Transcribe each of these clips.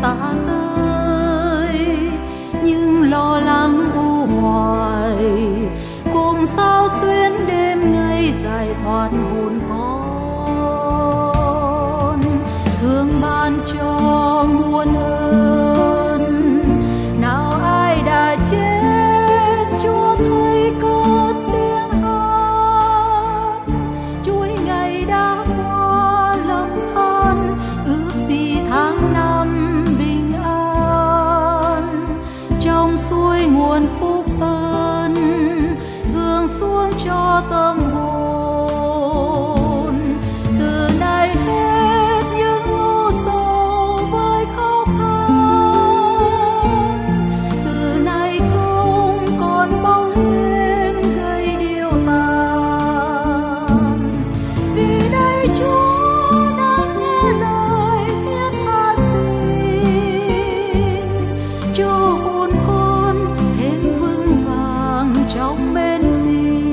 đã tới, nhưng lo lắng u hoài cùng sao xuyến đêm ngày dài thoát hồn con. Thương ban cho muôn ơn, nào ai đã chết Chúa thấy cất tiếng hát. Chuỗi ngày đã qua lòng than, ước gì tháng năm bình an. Trong suối nguồn phúc ơn gương xuống cho tâm hồn. Từ nay hết những u sầu với khóc than, từ nay không còn bóng đêm gây điêu tàn. Vì đây Chúa đang nghe lời thiết tha xin, cho hồn con thêm vững vàng trong bên tin.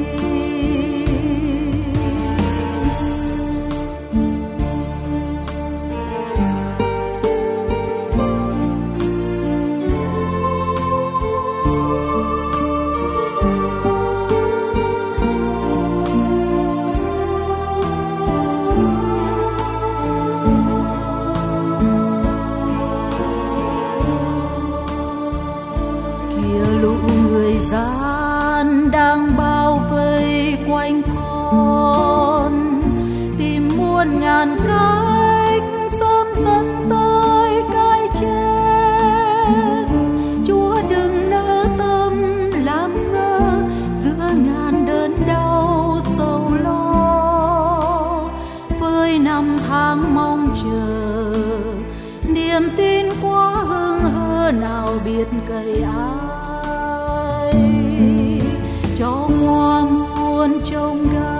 Kìa lũ người gian đang bao vây quanh con, tìm muôn ngàn cách sớm dẫn tới cái chết. Chúa đừng nỡ tâm làm ngơ giữa ngàn đớn đau sầu lo. Với năm tháng mong chờ, niềm tin quá hững hờ nào biết cậy ai. Cho hoa muôn trông gai